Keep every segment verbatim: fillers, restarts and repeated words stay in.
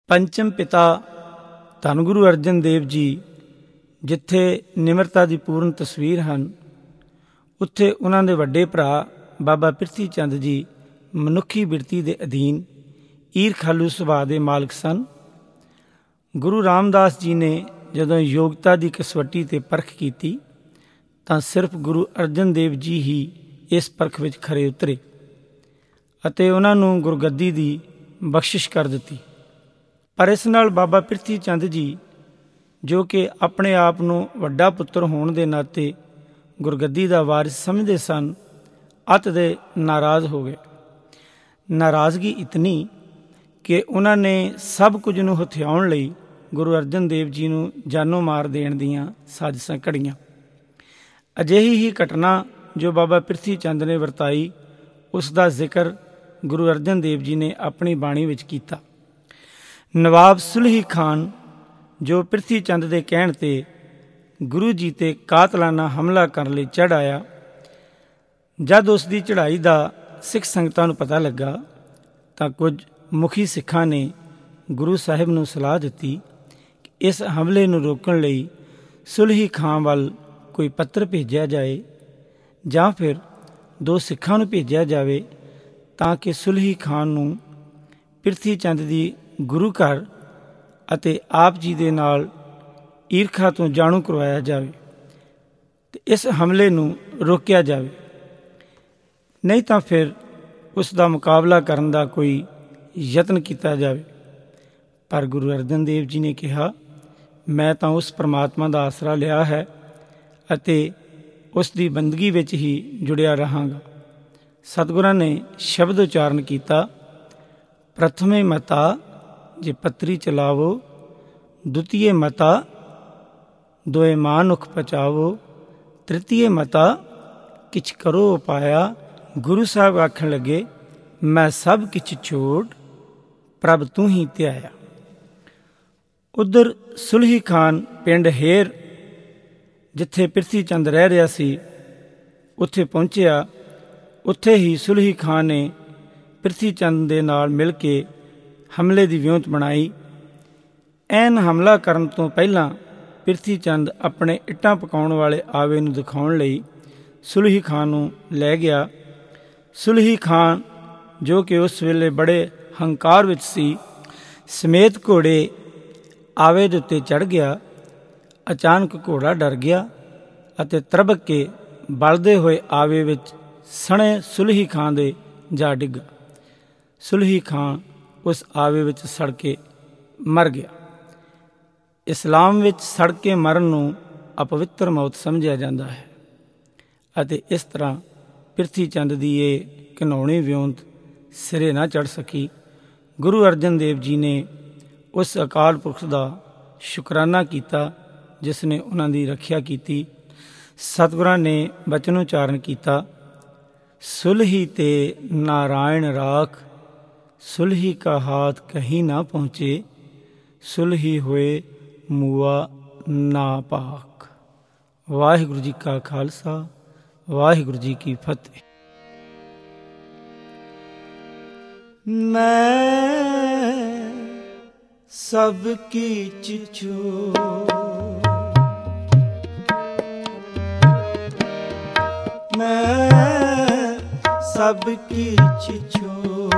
ਪੰਚਮ ਪਿਤਾ ਧੰਨ ਗੁਰੂ ਅਰਜਨ ਦੇਵ ਜੀ ਜਿੱਥੇ ਨਿਮਰਤਾ ਦੀ ਪੂਰਨ ਤਸਵੀਰ ਹਨ, ਉੱਥੇ ਉਹਨਾਂ ਦੇ ਵੱਡੇ ਭਰਾ ਬਾਬਾ ਪ੍ਰਿਥੀ ਚੰਦ ਜੀ ਮਨੁੱਖੀ ਬਿਰਤੀ ਦੇ ਅਧੀਨ ਈਰਖਾਲੂ ਸੁਭਾਅ ਦੇ ਮਾਲਕ ਸਨ। ਗੁਰੂ ਰਾਮਦਾਸ ਜੀ ਨੇ ਜਦੋਂ ਯੋਗਤਾ ਦੀ ਕਸਵੱਟੀ 'ਤੇ ਪਰਖ ਕੀਤੀ ਤਾਂ ਸਿਰਫ ਗੁਰੂ ਅਰਜਨ ਦੇਵ ਜੀ ਹੀ ਇਸ ਪਰਖ ਵਿੱਚ ਖਰੇ ਉਤਰੇ ਅਤੇ ਉਹਨਾਂ ਨੂੰ ਗੁਰਗੱਦੀ ਦੀ ਬਖਸ਼ਿਸ਼ ਕਰ ਦਿੱਤੀ। ਪਰ ਇਸ ਨਾਲ ਬਾਬਾ ਪ੍ਰਿਥੀ ਚੰਦ ਜੀ, ਜੋ ਕਿ ਆਪਣੇ ਆਪ ਨੂੰ ਵੱਡਾ ਪੁੱਤਰ ਹੋਣ ਦੇ ਨਾਤੇ ਗੁਰਗੱਦੀ ਦਾ ਵਾਰਿਸ ਸਮਝਦੇ ਸਨ, ਅਤ ਦੇ ਨਾਰਾਜ਼ ਹੋ ਗਏ। ਨਾਰਾਜ਼ਗੀ ਇਤਨੀ ਕਿ ਉਹਨਾਂ ਨੇ ਸਭ ਕੁਝ ਨੂੰ ਹਥਿਆਉਣ ਲਈ ਗੁਰੂ ਅਰਜਨ ਦੇਵ ਜੀ ਨੂੰ ਜਾਨੋਂ ਮਾਰ ਦੇਣ ਦੀਆਂ ਸਾਜ਼ਿਸ਼ਾਂ ਘੜੀਆਂ। ਅਜਿਹੀ ਹੀ ਘਟਨਾ ਜੋ ਬਾਬਾ ਪ੍ਰਿਥੀ ਚੰਦ ਨੇ ਵਰਤਾਈ, ਉਸ ਦਾ ਜ਼ਿਕਰ ਗੁਰੂ ਅਰਜਨ ਦੇਵ ਜੀ ਨੇ ਆਪਣੀ ਬਾਣੀ ਵਿੱਚ ਕੀਤਾ। ਨਵਾਬ ਸੁਲਹੀ ਖਾਨ, ਜੋ ਪ੍ਰਿਥੀ ਚੰਦ ਦੇ ਕਹਿਣ 'ਤੇ ਗੁਰੂ ਜੀ 'ਤੇ ਕਾਤਲਾਨਾ ਹਮਲਾ ਕਰਨ ਲਈ ਚੜ੍ਹ ਆਇਆ, ਜਦ ਉਸ ਦੀ ਚੜ੍ਹਾਈ ਦਾ ਸਿੱਖ ਸੰਗਤਾਂ ਨੂੰ ਪਤਾ ਲੱਗਾ ਤਾਂ ਕੁਝ ਮੁਖੀ ਸਿੱਖਾਂ ਨੇ ਗੁਰੂ ਸਾਹਿਬ ਨੂੰ ਸਲਾਹ ਦਿੱਤੀ ਕਿ ਇਸ ਹਮਲੇ ਨੂੰ ਰੋਕਣ ਲਈ ਸੁਲਹੀ ਖਾਨ ਵੱਲ ਕੋਈ ਪੱਤਰ ਭੇਜਿਆ ਜਾਏ ਜਾਂ ਫਿਰ ਦੋ ਸਿੱਖਾਂ ਨੂੰ ਭੇਜਿਆ ਜਾਵੇ ਤਾਂ ਕਿ ਸੁਲਹੀ ਖਾਨ ਨੂੰ ਪ੍ਰਿਥੀ ਚੰਦ ਦੀ ਗੁਰੂ ਘਰ ਅਤੇ ਆਪ ਜੀ ਦੇ ਨਾਲ ਈਰਖਾ ਤੋਂ ਜਾਣੂ ਕਰਵਾਇਆ ਜਾਵੇ ਅਤੇ ਇਸ ਹਮਲੇ ਨੂੰ ਰੋਕਿਆ ਜਾਵੇ, ਨਹੀਂ ਤਾਂ ਫਿਰ ਉਸ ਦਾ ਮੁਕਾਬਲਾ ਕਰਨ ਦਾ ਕੋਈ ਯਤਨ ਕੀਤਾ ਜਾਵੇ। ਪਰ ਗੁਰੂ ਅਰਜਨ ਦੇਵ ਜੀ ਨੇ ਕਿਹਾ, ਮੈਂ ਤਾਂ ਉਸ ਪਰਮਾਤਮਾ ਦਾ ਆਸਰਾ ਲਿਆ ਹੈ ਅਤੇ ਉਸ ਦੀ ਬੰਦਗੀ ਵਿੱਚ ਹੀ ਜੁੜਿਆ ਰਹਾਂਗਾ। ਸਤਿਗੁਰਾਂ ਨੇ ਸ਼ਬਦ ਉਚਾਰਨ ਕੀਤਾ, ਪ੍ਰਥਮੇ ਮਤਾ ਜੇ ਪੱਤਰੀ ਚਲਾਵੋ, ਦੁਤੀਏ ਮਤਾ ਦੋਏ ਮਾਨੁਖ ਪਚਾਵੋ, ਤ੍ਰਿਤੀਏ ਮਤਾ ਕਿਛ ਕਰੋ ਉਪਾਇਆ। ਗੁਰੂ ਸਾਹਿਬ ਆਖਣ ਲੱਗੇ, ਮੈਂ ਸਭ ਕਿਛ ਛੋੜ ਪ੍ਰਭ ਤੂੰ ਹੀ ਧਿਆਇਆ। ਉੱਧਰ ਸੁਲਹੀ ਖਾਨ ਪਿੰਡ ਹੇਰ, ਜਿੱਥੇ ਪ੍ਰਿਥੀ ਚੰਦ ਰਹਿ ਰਿਹਾ ਸੀ, ਉੱਥੇ ਪਹੁੰਚਿਆ। ਉੱਥੇ ਹੀ ਸੁਲਹੀ ਖਾਨ ਨੇ ਪ੍ਰਿਥੀ ਚੰਦ ਦੇ ਨਾਲ ਮਿਲ ਕੇ ਹਮਲੇ ਦੀ ਵਿਉਂਤ ਬਣਾਈ। ਐਨ ਹਮਲਾ ਕਰਨ ਤੋਂ ਪਹਿਲਾਂ ਪ੍ਰਿਥੀ ਚੰਦ ਆਪਣੇ ਇੱਟਾਂ ਪਕਾਉਣ ਵਾਲੇ ਆਵੇ ਨੂੰ ਦਿਖਾਉਣ ਲਈ ਸੁਲਹੀ ਖਾਨ ਨੂੰ ਲੈ ਗਿਆ। ਸੁਲਹੀ ਖਾਨ, ਜੋ ਕਿ ਉਸ ਵੇਲੇ ਬੜੇ ਹੰਕਾਰ ਵਿੱਚ ਸੀ, ਸਮੇਤ ਘੋੜੇ ਆਵੇ ਦੇ ਉੱਤੇ ਚੜ੍ਹ ਗਿਆ। ਅਚਾਨਕ ਘੋੜਾ ਡਰ ਗਿਆ ਅਤੇ ਤਰਬਕ ਕੇ ਬਲਦੇ ਹੋਏ ਆਵੇ ਵਿੱਚ ਸਣੇ ਸੁਲਹੀ ਖਾਨ ਦੇ ਜਾ ਡਿੱਗਾ। ਸੁਲਹੀ ਖਾਨ ਉਸ ਆਵੇ ਵਿੱਚ ਸੜ ਕੇ ਮਰ ਗਿਆ। ਇਸਲਾਮ ਵਿੱਚ ਸੜ ਕੇ ਮਰਨ ਨੂੰ ਅਪਵਿੱਤਰ ਮੌਤ ਸਮਝਿਆ ਜਾਂਦਾ ਹੈ ਅਤੇ ਇਸ ਤਰ੍ਹਾਂ ਪ੍ਰਿਥੀ ਚੰਦ ਦੀ ਇਹ ਘਿਨਾਉਣੀ ਵਿਉਂਤ ਸਿਰੇ ਨਾ ਚੜ੍ਹ ਸਕੀ। ਗੁਰੂ ਅਰਜਨ ਦੇਵ ਜੀ ਨੇ ਉਸ ਅਕਾਲ ਪੁਰਖ ਦਾ ਸ਼ੁਕਰਾਨਾ ਕੀਤਾ ਜਿਸ ਨੇ ਉਹਨਾਂ ਦੀ ਰੱਖਿਆ ਕੀਤੀ। ਸਤਿਗੁਰਾਂ ਨੇ ਬਚਨ ਉਚਾਰਨ ਕੀਤਾ, ਸੁਲਹੀ ਤੇ ਨਾਰਾਇਣ ਰਾਖ, ਸੁਲਹੀ ਕਾ ਹਾਥ ਕਹੀਂ ਨਾ ਪਹੁੰਚੇ, ਸੁਲਹੀ ਹੋਏ ਮੂਆ ਨਾ ਪਾਕ। ਵਾਹਿਗੁਰੂ ਜੀ ਕਾ ਖਾਲਸਾ, ਵਾਹਿਗੁਰੂ ਜੀ ਕੀ ਫਤਿਹ। ਮੈਂ ਸਭ ਕੀਚ ਛੋੜ, ਮੈਂ ਸਭ ਕੀਚ ਛੋੜ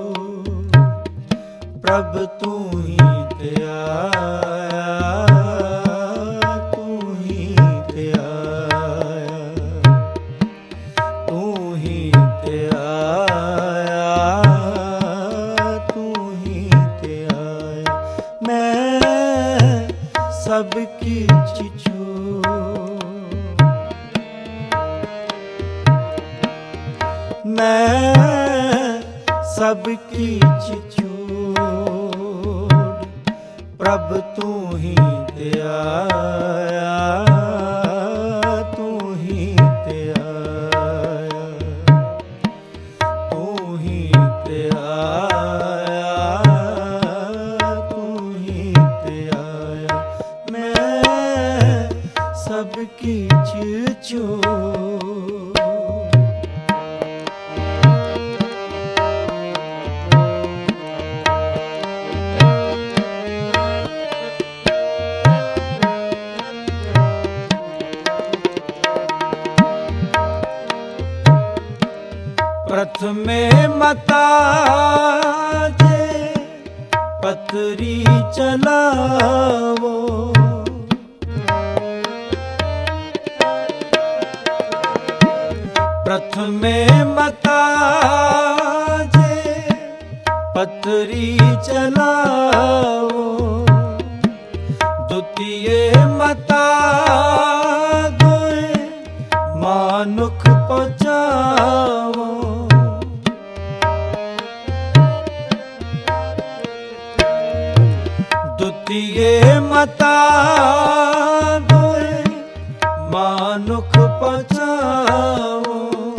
ਪ੍ਰਭ ਤੂੰ ਹੀ ਧਿਆਇਆ, ਤੂੰ ਹੀ ਧਿਆਇਆ, ਤੂੰ ਹੀ ਧਿਆਇਆ, ਤੂੰ ਹੀ ਧਿਆਇਆ। ਮੈਂ ਸਭ ਕੀਚ ਛੋੜ, ਮੈਂ ਸਭ ਕੀਚ ਛੋੜ ਪ੍ਰਭ ਤੂੰ ਹੀ ਧਿਆਇਆ, ਤੂੰ ਹੀ ਧਿਆਇਆ, ਤੂੰ ਹੀ ਧਿਆਇਆ, ਤੂੰ ਹੀ ਧਿਆਇਆ। ਮੈਂ ਸਭ ਕੀਚ ਛੋੜ। मता जे पतरी चलावो, प्रथमे मता जे पतरी चलावो, द्वितीय मता दोए मानुख पहुँचावो, द्वितीय मता दोए मानुख पहुँचावो,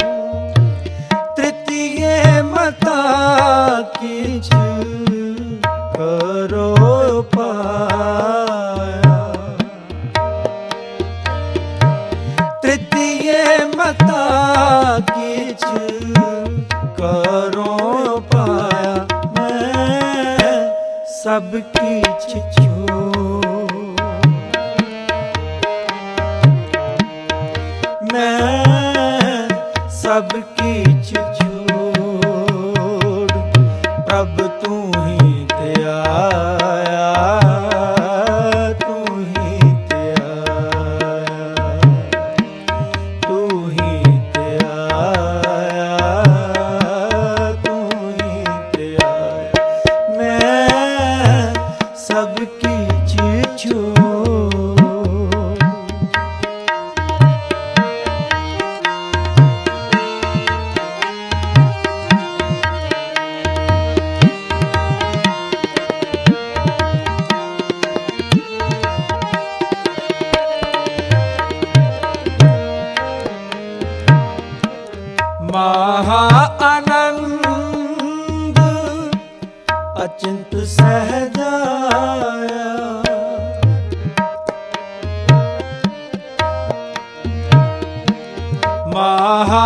तृतीय मता किछ करो पाया, तृतीय मता किछ करो पाया, मैं सब किछ छोड़, मैं सब किछ छोड़, प्रभु तू ही ते आया, तू ही ते आया, तू ही ते आया, तू ही ते आया, मैं सब किछ छोड़। महा आनंद अचिंत सहजाया, महा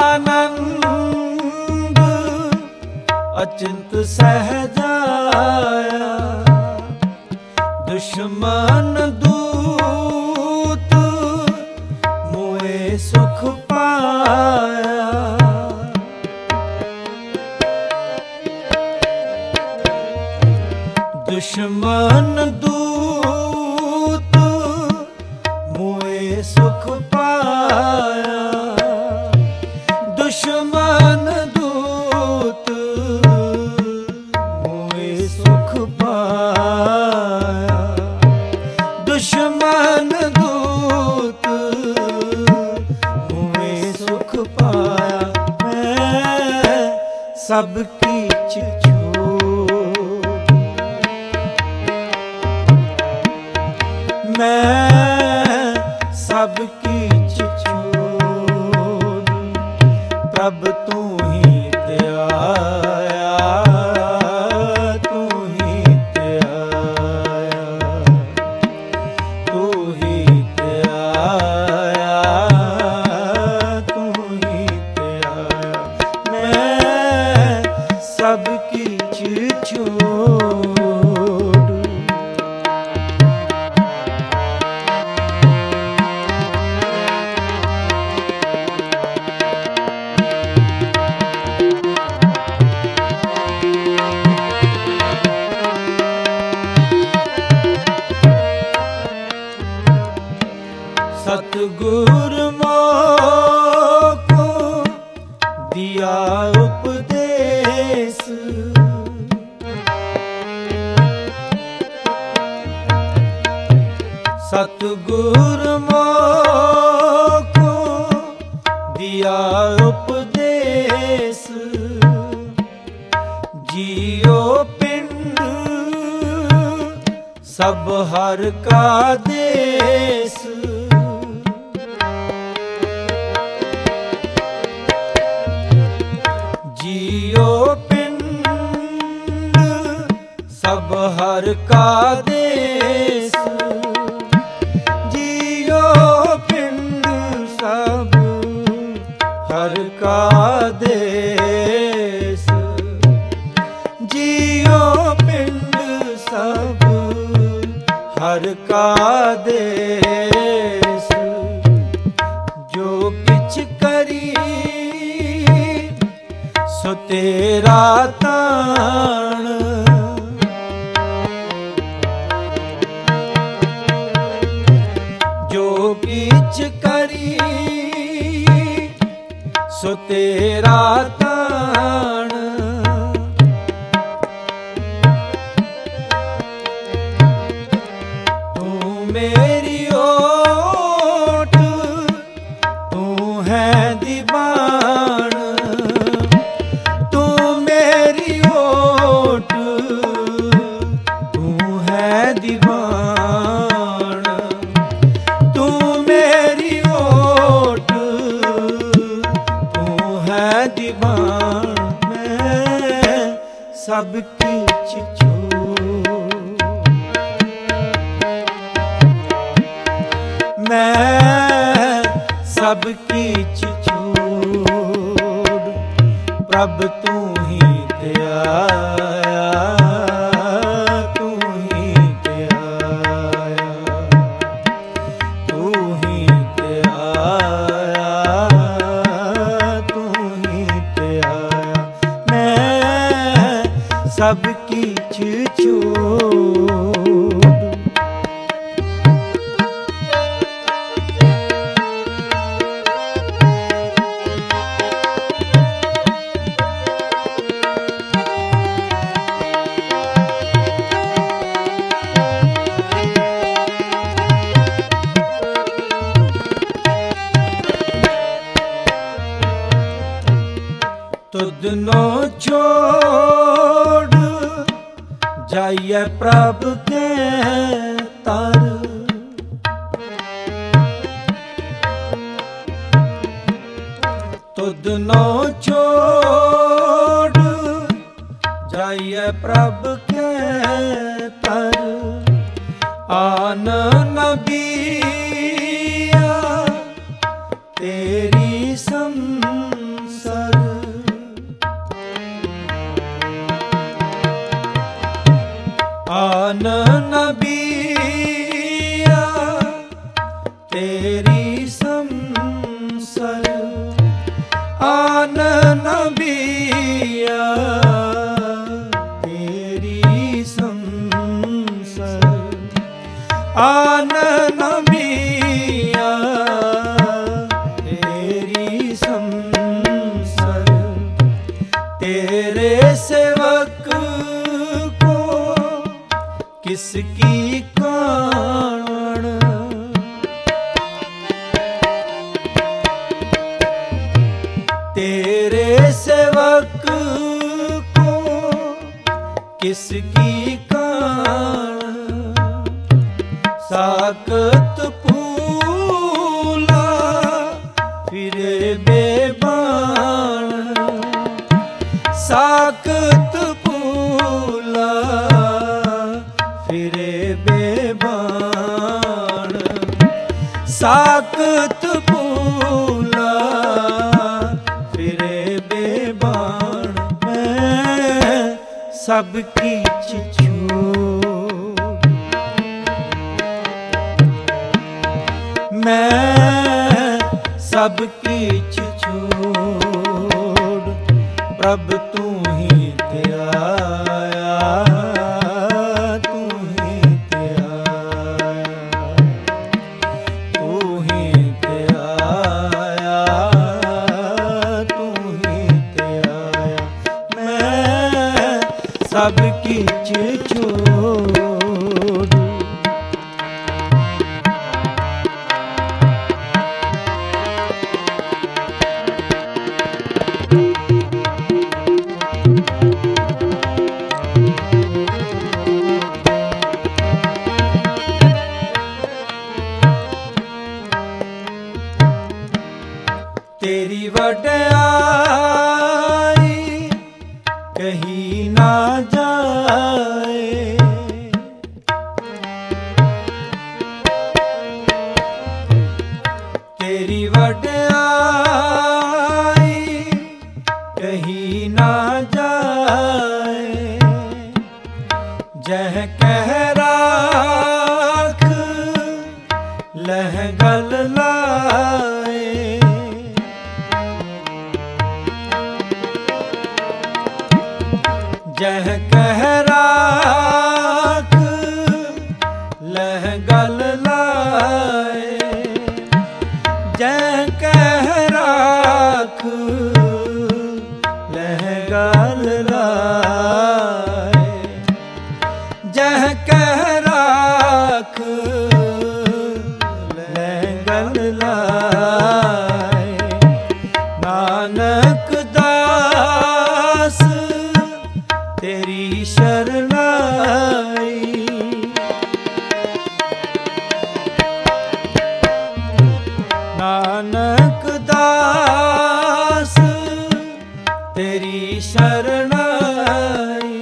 आनंद अचिंत सहजाया, दुश्मन दूत मोए सुख पाया, दुश्मन दूत मोए सुख पाया, दुश्मन दूत मोए सुख पाया, दुश्मन दूत मोए सुख पाया, मैं सब किछ छोड़, मैं सब किछ छोड़, प्रभु तू ही ते आया, तू ही ते आया, तू ही ते आया, तू ही ते आया, मैं सब किछ छोड़। सतगुर मोको दिया उपदेश, सतगुर मोको दिया उपदेश, जियो पिंड सब हर का देश, जियो पिंड सब हर का देश, जियो पिंड सब हर का देश, जियो पिंड सब हर का देश, जो किछ करी सो तेरा ताण जो किछ करी सो तेरा ताण तू मेरी ओट तू है दीवान तू मेरी ओट तू है दीवान तू मेरी ओट तू है दीवान मैं सब किछ छोड़ मैं सब किछ छोड़ प्रभ तू ही ते आया तू ही ते आया तू ही ते आया तू ही ते आया मैं सब किछ छोड़ तुदनो छोड़ जाइए प्रभ के तर तुदनो छोड़ जाइए प्रभ के तर आन नबिया तेरी संसर आन नबिया तेरी संसर आन नबिया तेरी संसर आन नबिया तेरी संसर तेरे सेवक किसकी कान तेरे सेवक को किसकी कान साकत फूला फिरे बेबान साकत फूला फिरे बेबान साकत फूला फिरे बेबान मैं सब किछ छोड़ मैं सब किछ छोड़ प्रभ तू ही ते आया सब किछ छोड़ तेरी वड्याई कहीं ना जाए तेरी वड्याई कहीं ना जाए जह कह राख लह गल लाए जह कह राख लैंगल लाए, नानक दास तेरी शरणाई। नानक दास तेरी शरणाई,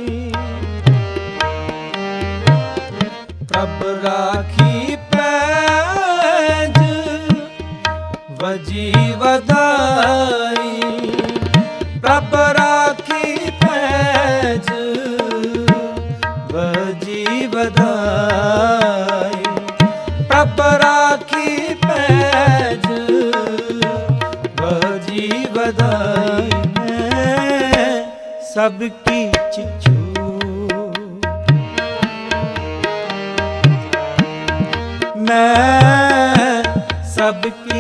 प्रभ राखी पैज वजी वदाई। प्रभ राखी पैज वजी वदाई। प्रभ राखी पैज वजी वदाई। मैं सबकी चिछू मैं सबकी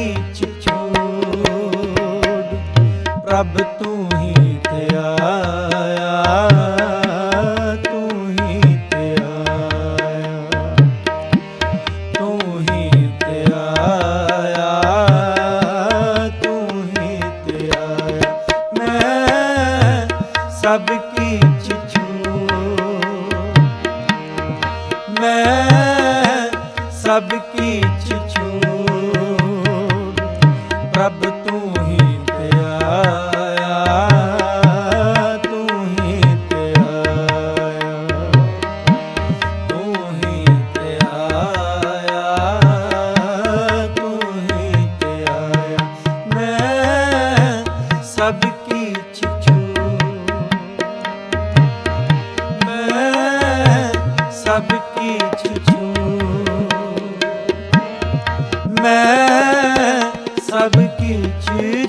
छोड़, प्रभ तू ही ते आया, तू ही ते आया, तू ही ते आया, तू ही ते आया। मैं सबकी छोड़, मैं सबकी छोड़, प्रभ तू ही ते आया, तू ही ते आया, तू ही ते आया, तू ही ते आया। मैं सबकी छोड़, मैं सबकी छोड़, मैं सबकी